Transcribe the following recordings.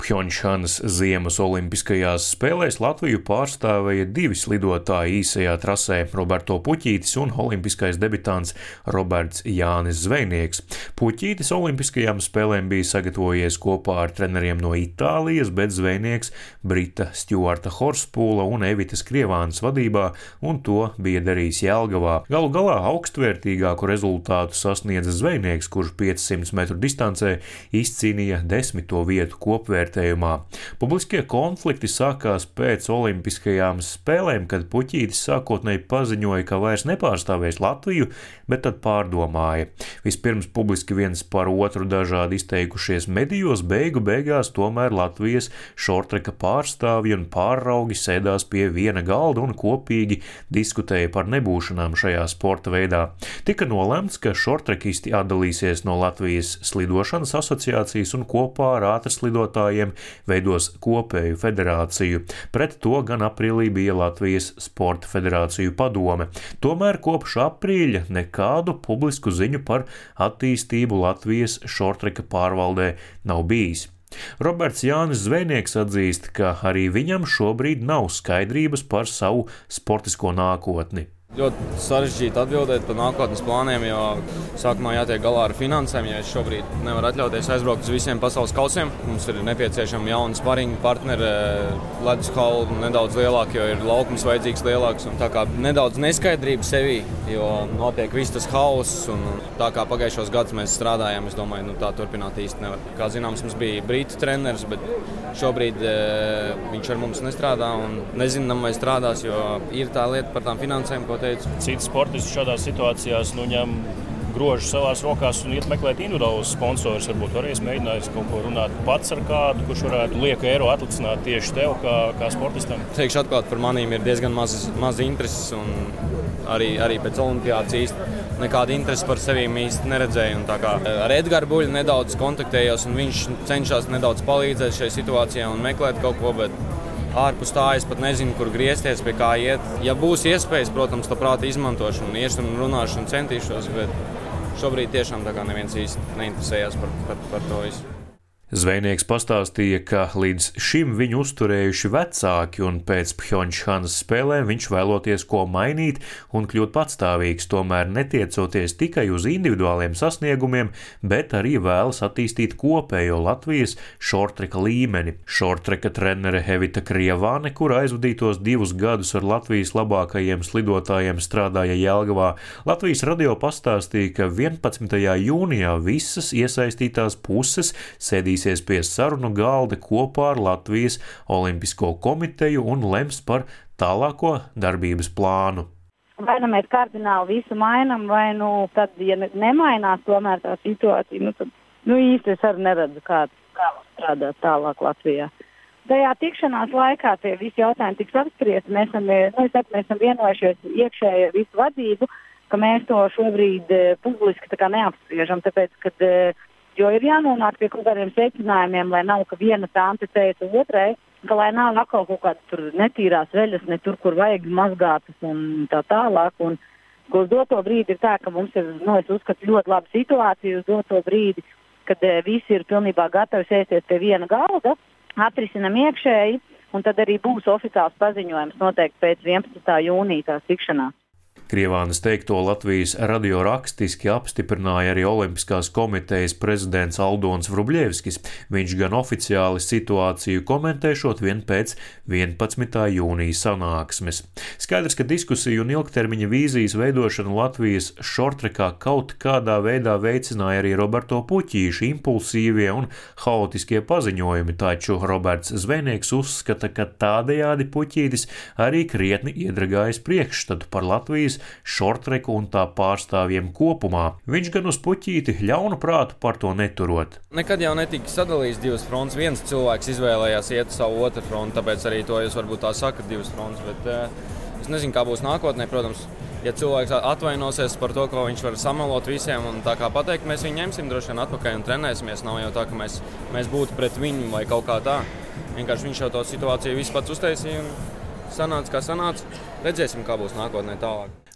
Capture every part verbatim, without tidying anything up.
Pjončhanas ziemas olimpiskajās spēlēs Latviju pārstāvēja divi slidotāji īsajā trasē – Roberto Puķītis un olimpiskais debitants Roberts Jānis Zvejnieks. Puķītis olimpiskajām spēlēm bija sagatavojies kopā ar treneriem no Itālijas, bet Zvejnieks Brita Stjuarta Horspūla un Evitas Krievānas vadībā, un to bija darījis Jelgavā. Galu galā augstvērtīgāku rezultātu sasniedza Zvejnieks, kurš piecsimt metru distancē izcīnīja desmito vietu kopvērtējumā. Publiskie konflikti sākās pēc olimpiskajām spēlēm, kad Puķītis sākotnēji paziņoja, ka vairs nepārstāvēs Latviju, bet tad pārdomāja. Vispirms publiski viens par otru dažādi izteikušies medijos, beigu beigās tomēr Latvijas šortreka pārstāvji un pārraugi sēdās pie viena galda un kopīgi diskutēja par nebūšanām šajā sporta veidā. Tika nolemts, ka šortrekisti atdalīsies no Latvijas slidošanas asociācijas un kopā ar ātrslidotājiem veidos kopēju federāciju. Pret to gan aprīlī bija Latvijas Sporta federāciju padome. Tomēr kopš aprīļa nekādu publisku ziņu par attīstību Latvijas šortreka pārvaldē nav bijis. Roberts Jānis Zvejnieks atzīst, ka arī viņam šobrīd nav skaidrības par savu sportisko nākotni. Ļoti sarežģīti atbildēt par nākotnes plāniem, jo sākumā jātiek galā ar finansēm, ja es šobrīd nevaru atļauties aizbraukt uz visiem pasaules kausiem. Mums ir nepieciešama jauna sparinga partneri, ledus hala nedaudz lielāka, jo ir laukums vajadzīgs lielāks. Un tā kā nedaudz neskaidrība sevī, jo notiek viss tas hauss, un tā kā pagājušos gadus mēs strādājām, es domāju, nu tā turpināt īsti nevar. Kā zināms, mums bija brītu treneris, bet šobrīd e, viņš ar mums nestrādā un nezinām, vai strādās, jo ir tā lieta par tām finansēm, ko teicu. Citi sportisti šādās situācijās nu, ņem grožu savās rokās un iet meklēt individuālus sponsorus. Varbūt varēs mēģināt kaut ko runāt pats ar kādu, kurš varētu lieku eiro atlicināt tieši tev kā, kā sportistam. Teikšu atklāt, par manīm ir diezgan maz, maz intereses un arī, arī pēc olimpiādas īsti nekāda interese par sevīm īsti neredzēju. Un tā kā ar Edgaru Buļu nedaudz kontaktējos un viņš cenšas nedaudz palīdzēt šajā situācijā un meklēt kaut ko, bet ārpus tā es pat nezinu, kur griezties, pie kā iet. Ja būs iespējas, protams, labprāt izmantošu un iešu un runāšu un centīšos, bet šobrīd tiešām tā kā neviens īsti neinteresējās par, par, par to visu. Zvejnieks pastāstīja, ka līdz šim viņu uzturējuši vecāki un pēc Pjončhanas spēlēm viņš vēloties ko mainīt un kļūt patstāvīgs, tomēr netiecoties tikai uz individuāliem sasniegumiem, bet arī vēlas attīstīt kopējo Latvijas šortreka līmeni. Šortreka trenere Evita Krievāne, kur aizvadītos divus gadus ar Latvijas labākajiem slidotājiem strādāja Jelgavā, Latvijas radio pastāstīja, ka vienpadsmitajā jūnijā visas iesaistītās puses sēdīs pie sarunu galda kopā ar Latvijas Olimpisko komiteju un lems par tālāko darbības plānu. Vai nu mēs kardināli visu mainām, vai nu tad, ja nemainās tomēr tā situācija, nu tad nu, īsti es arī neredzu, kā, kā strādāt tālāk Latvijā. Tajā tikšanās laikā tie visi jautājumi tiks apspriesti. Mēs esam, nu, saku, mēs esam vienojušies iekšēji visu vadību, ka mēs to šobrīd e, publiski tā kā neapspriežam, tāpēc, kad e, jo ir jānonāk pie kaut kādiem secinājumiem, lai nav, ka viena tante teica otrai, ka lai nav atkal kaut kāda tur netīrās veļas, ne tur, kur vajag mazgātas un tā tālāk. Un, kur uz doto brīdi ir tā, ka mums ir, nu, es uzskatu, ļoti laba situācija uz doto brīdi, kad e, visi ir pilnībā gatavi sēsties pie viena galda, atrisinam iekšēji, un tad arī būs oficiāls paziņojums noteikti pēc vienpadsmitā jūnija tās tikšanās. Krievānas teikto Latvijas radio rakstiski apstiprināja arī Olimpiskās komitejas prezidents Aldons Vrubļevskis. Viņš gan oficiāli situāciju komentēšot vien pēc vienpadsmitā jūnija sanāksmes. Skaidrs, ka diskusiju un ilgtermiņa vīzijas veidošana Latvijas šortrekā kaut kādā veidā veicināja arī Roberto Puķīša impulsīvie un haotiskie paziņojumi, taču Roberts Zvejnieks uzskata, ka tādējādi Puķītis arī krietni iedragājas priekšstatu par Latvijas šortreku un tā pārstāvjiem kopumā. Viņš gan uz Puķīti ļaunu prātu par to neturot. Nekad jau netika sadalījis divas fronts. Viens cilvēks izvēlējās iet savu otru frontu, tāpēc arī to jūs varbūt tā sakat divas fronts, bet uh, es nezinu, kā būs nākotnē, protams. Ja cilvēks atvainosies par to, ko viņš var samelot visiem un tā kā pateikt, mēs viņu ņemsim droši vien atpakaļ un trenēsimies. Nav jau tā, ka mēs, mēs būtu pret viņu vai kaut kā tā. Vienkārši viņš jau to situāciju visu pats uztaisīja un sanāca, kā sanāca. Redzēsim, kā būs nākotnē tālāk.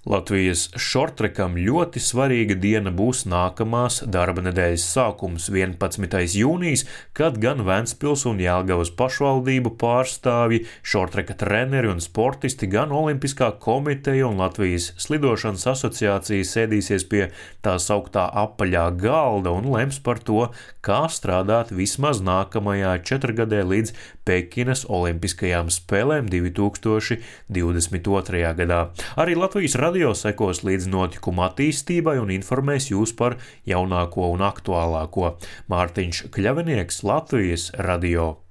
Latvijas šortrekam ļoti svarīga diena būs nākamās darba nedēļas sākums, vienpadsmitais jūnijas, kad gan Ventspils un Jelgavas pašvaldību pārstāvji, šortreka treneri un sportisti, gan Olimpiskā komiteja un Latvijas slidošanas asociācija sēdīsies pie tā sauktā apaļā galda un lems par to, kā strādāt vismaz nākamajā četrgadē līdz Pekinas Olimpiskajām spēlēm divi tūkstoši divdesmit otrajā gadā. Arī Latvijas radio sekos līdz notikuma attīstībai un informēs jūs par jaunāko un aktuālāko. Mārtiņš Kļavinieks, Latvijas radio.